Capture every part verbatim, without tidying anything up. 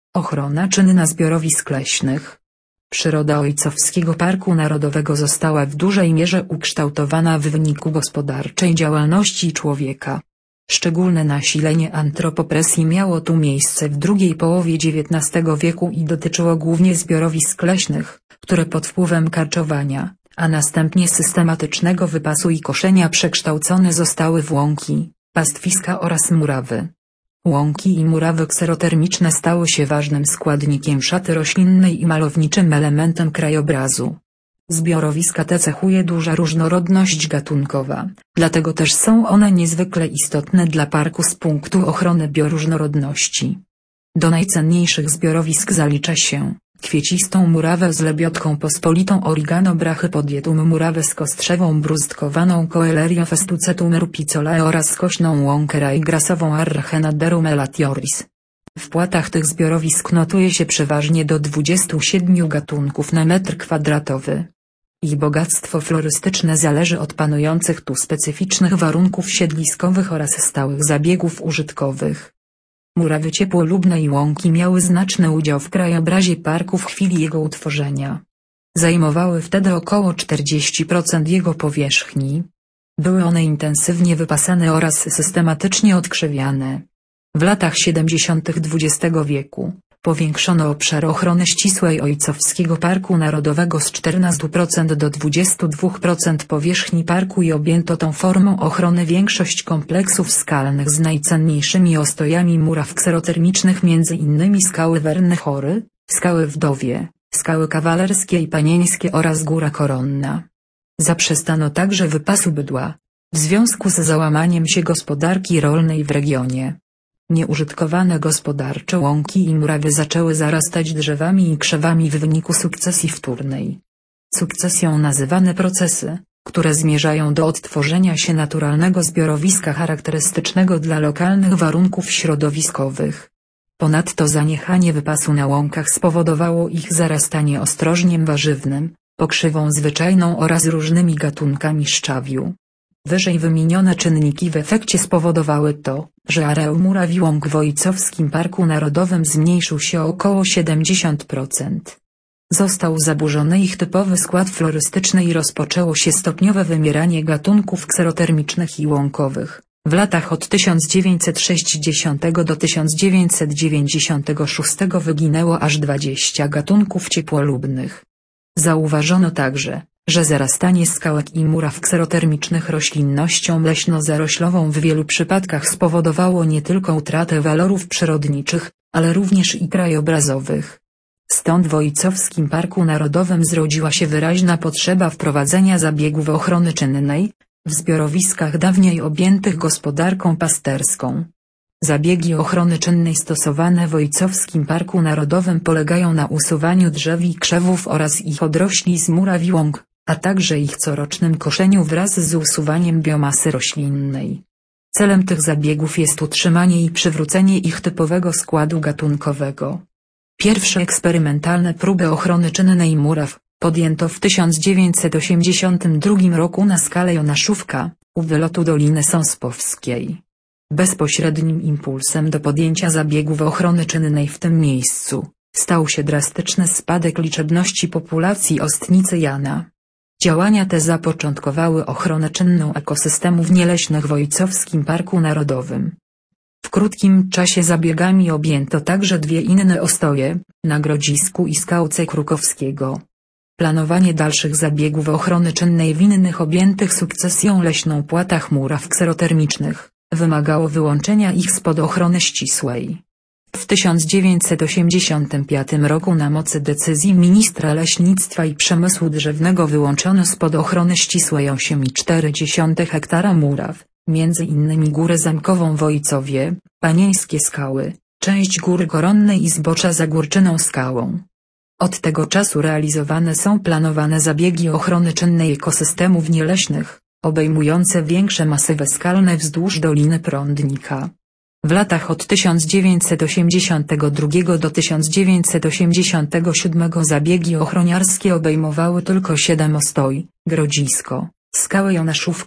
Ochrona czynna zbiorowisk leśnych. Przyroda Ojcowskiego Parku Narodowego została w dużej mierze ukształtowana w wyniku gospodarczej działalności człowieka. Szczególne nasilenie antropopresji miało tu miejsce w drugiej połowie dziewiętnastego wieku i dotyczyło głównie zbiorowisk leśnych, które pod wpływem karczowania, a następnie systematycznego wypasu i koszenia przekształcone zostały w łąki, pastwiska oraz murawy. Łąki i murawy kserotermiczne stały się ważnym składnikiem szaty roślinnej i malowniczym elementem krajobrazu. Zbiorowiska te cechuje duża różnorodność gatunkowa, dlatego też są one niezwykle istotne dla parku z punktu ochrony bioróżnorodności. Do najcenniejszych zbiorowisk zalicza się kwiecistą murawę z lebiotką pospolitą Origano brachypodietum, murawę z kostrzewą brustkowaną Coelerio festucetum rupicolae oraz skośną łąkę rajgrasową Arrhenaderum elatioris. W płatach tych zbiorowisk notuje się przeważnie do dwudziestu siedmiu gatunków na metr kwadratowy. Ich bogactwo florystyczne zależy od panujących tu specyficznych warunków siedliskowych oraz stałych zabiegów użytkowych. Murawy ciepłolubne i łąki miały znaczny udział w krajobrazie parku w chwili jego utworzenia. Zajmowały wtedy około czterdzieści procent jego powierzchni. Były one intensywnie wypasane oraz systematycznie odkrzewiane. W latach siedemdziesiątych dwudziestego wieku powiększono obszar ochrony ścisłej Ojcowskiego Parku Narodowego z czternastu procent do dwudziestu dwóch procent powierzchni parku i objęto tą formą ochrony większość kompleksów skalnych z najcenniejszymi ostojami muraw kserotermicznych, między innymi skały Werne Chory, skały Wdowie, skały Kawalerskie i Panieńskie oraz Góra Koronna. Zaprzestano także wypasu bydła, w związku z załamaniem się gospodarki rolnej w regionie. Nieużytkowane gospodarcze łąki i murawy zaczęły zarastać drzewami i krzewami w wyniku sukcesji wtórnej. Sukcesją nazywane procesy, które zmierzają do odtworzenia się naturalnego zbiorowiska charakterystycznego dla lokalnych warunków środowiskowych. Ponadto zaniechanie wypasu na łąkach spowodowało ich zarastanie ostrożniem warzywnym, pokrzywą zwyczajną oraz różnymi gatunkami szczawiu. Wyżej wymienione czynniki w efekcie spowodowały to, że areał muraw i łąk w Ojcowskim Parku Narodowym zmniejszył się o około siedemdziesiąt procent. Został zaburzony ich typowy skład florystyczny i rozpoczęło się stopniowe wymieranie gatunków kserotermicznych i łąkowych. W latach od tysiąc dziewięćset sześćdziesiątego do tysiąc dziewięćset dziewięćdziesiątego szóstego wyginęło aż dwadzieścia gatunków ciepłolubnych. Zauważono także, że zarastanie skałek i muraw kserotermicznych roślinnością leśno-zaroślową w wielu przypadkach spowodowało nie tylko utratę walorów przyrodniczych, ale również i krajobrazowych. Stąd w Ojcowskim Parku Narodowym zrodziła się wyraźna potrzeba wprowadzenia zabiegów ochrony czynnej, w zbiorowiskach dawniej objętych gospodarką pasterską. Zabiegi ochrony czynnej stosowane w Ojcowskim Parku Narodowym polegają na usuwaniu drzew i krzewów oraz ich odrośli z muraw i łąk, a także ich corocznym koszeniu wraz z usuwaniem biomasy roślinnej. Celem tych zabiegów jest utrzymanie i przywrócenie ich typowego składu gatunkowego. Pierwsze eksperymentalne próby ochrony czynnej muraw podjęto w tysiąc dziewięćset osiemdziesiątym drugim roku na skalę Jonaszówka, u wylotu Doliny Sąspowskiej. Bezpośrednim impulsem do podjęcia zabiegów ochrony czynnej w tym miejscu stał się drastyczny spadek liczebności populacji ostnicy Jana. Działania te zapoczątkowały ochronę czynną ekosystemów nieleśnych w Ojcowskim Parku Narodowym. W krótkim czasie zabiegami objęto także dwie inne ostoje, na Grodzisku i Skałce Krukowskiego. Planowanie dalszych zabiegów ochrony czynnej w innych objętych sukcesją leśną płatach muraw kserotermicznych wymagało wyłączenia ich spod ochrony ścisłej. W tysiąc dziewięćset osiemdziesiątym piątym roku na mocy decyzji ministra leśnictwa i przemysłu drzewnego wyłączono spod ochrony ścisłej osiem i cztery dziesiąte hektara muraw, między innymi Górę Zamkową w Ojcowie, Panieńskie Skały, część Góry Koronnej i zbocza za Górczyną Skałą. Od tego czasu realizowane są planowane zabiegi ochrony czynnej ekosystemów nieleśnych, obejmujące większe masywy skalne wzdłuż Doliny Prądnika. W latach od tysiąc dziewięćset osiemdziesiątego drugiego do tysiąc dziewięćset osiemdziesiątego siódmego zabiegi ochroniarskie obejmowały tylko siedem ostoi: Grodzisko, Skały Jonaszówka,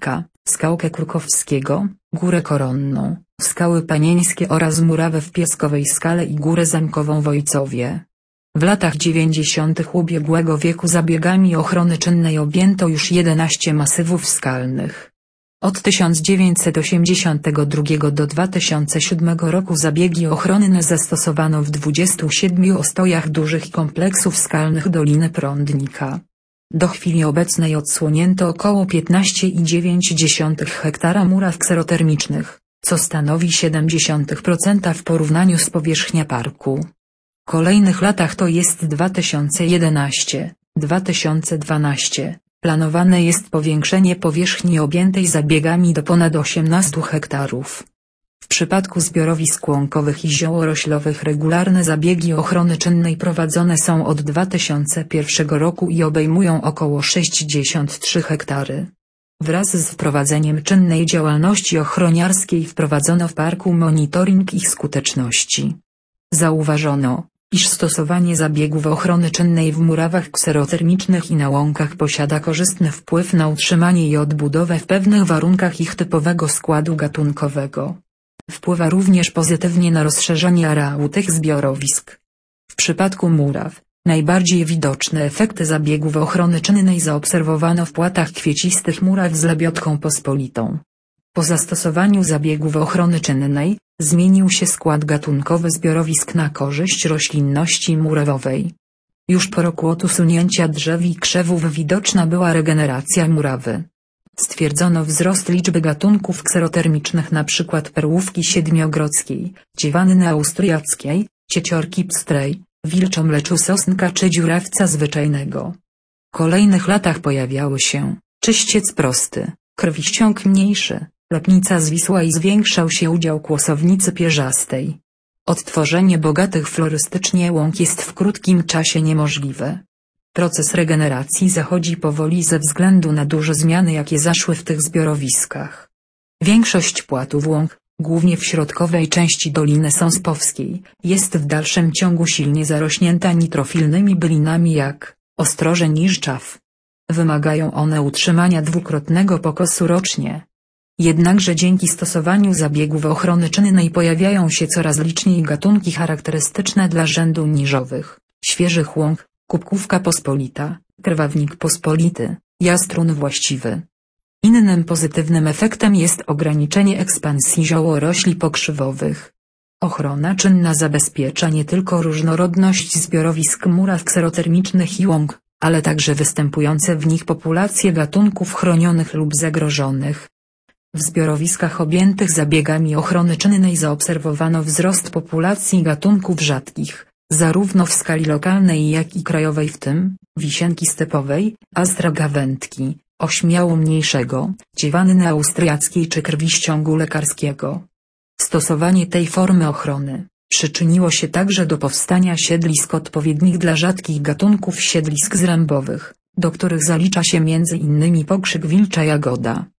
Skałkę Krukowskiego, Górę Koronną, Skały Panieńskie oraz murawę w Pieskowej Skale i Górę Zamkową w Ojcowie. W latach dziewięćdziesiątych ubiegłego wieku zabiegami ochrony czynnej objęto już jedenaście masywów skalnych. Od tysiąc dziewięćset osiemdziesiątego drugiego do dwa tysiące siódmego roku zabiegi ochronne zastosowano w dwudziestu siedmiu ostojach dużych kompleksów skalnych Doliny Prądnika. Do chwili obecnej odsłonięto około piętnaście i dziewięć dziesiątych hektara muraw kserotermicznych, co stanowi siedemdziesiąt procent w porównaniu z powierzchnią parku. W kolejnych latach, to jest dwa tysiące jedenasty do dwa tysiące dwunastego, planowane jest powiększenie powierzchni objętej zabiegami do ponad osiemnastu hektarów. W przypadku zbiorowisk łąkowych i ziołoroślowych regularne zabiegi ochrony czynnej prowadzone są od dwa tysiące pierwszego roku i obejmują około sześćdziesiąt trzy hektary. Wraz z wprowadzeniem czynnej działalności ochroniarskiej wprowadzono w parku monitoring ich skuteczności. Zauważono, iż stosowanie zabiegów ochrony czynnej w murawach kserotermicznych i na łąkach posiada korzystny wpływ na utrzymanie i odbudowę w pewnych warunkach ich typowego składu gatunkowego. Wpływa również pozytywnie na rozszerzanie areału tych zbiorowisk. W przypadku muraw, najbardziej widoczne efekty zabiegów ochrony czynnej zaobserwowano w płatach kwiecistych muraw z lebiodką pospolitą. Po zastosowaniu zabiegów ochrony czynnej, zmienił się skład gatunkowy zbiorowisk na korzyść roślinności murawowej. Już po roku od usunięcia drzew i krzewów widoczna była regeneracja murawy. Stwierdzono wzrost liczby gatunków kserotermicznych, np. perłówki siedmiogrodzkiej, dziewanny austriackiej, cieciorki pstrej, wilczomleczu sosnka czy dziurawca zwyczajnego. W kolejnych latach pojawiały się czyściec prosty, krwiściąg mniejszy, lepnica zwisła i zwiększał się udział kłosownicy pierzastej. Odtworzenie bogatych florystycznie łąk jest w krótkim czasie niemożliwe. Proces regeneracji zachodzi powoli ze względu na duże zmiany, jakie zaszły w tych zbiorowiskach. Większość płatów łąk, głównie w środkowej części Doliny Sąspowskiej, jest w dalszym ciągu silnie zarośnięta nitrofilnymi bylinami jak ostrożeń i żczaw. Wymagają one utrzymania dwukrotnego pokosu rocznie. Jednakże dzięki stosowaniu zabiegów ochrony czynnej pojawiają się coraz liczniej gatunki charakterystyczne dla rzędu niżowych, świeżych łąk, kubkówka pospolita, krwawnik pospolity, jastrun właściwy. Innym pozytywnym efektem jest ograniczenie ekspansji ziołorośli pokrzywowych. Ochrona czynna zabezpiecza nie tylko różnorodność zbiorowisk muraw kserotermicznych i łąk, ale także występujące w nich populacje gatunków chronionych lub zagrożonych. W zbiorowiskach objętych zabiegami ochrony czynnej zaobserwowano wzrost populacji gatunków rzadkich, zarówno w skali lokalnej jak i krajowej, w tym wisienki stepowej, astra gawędki, ośmiału mniejszego, dziewanny austriackiej czy krwiściągu lekarskiego. Stosowanie tej formy ochrony przyczyniło się także do powstania siedlisk odpowiednich dla rzadkich gatunków siedlisk zrębowych, do których zalicza się między innymi pokrzyk wilcza jagoda.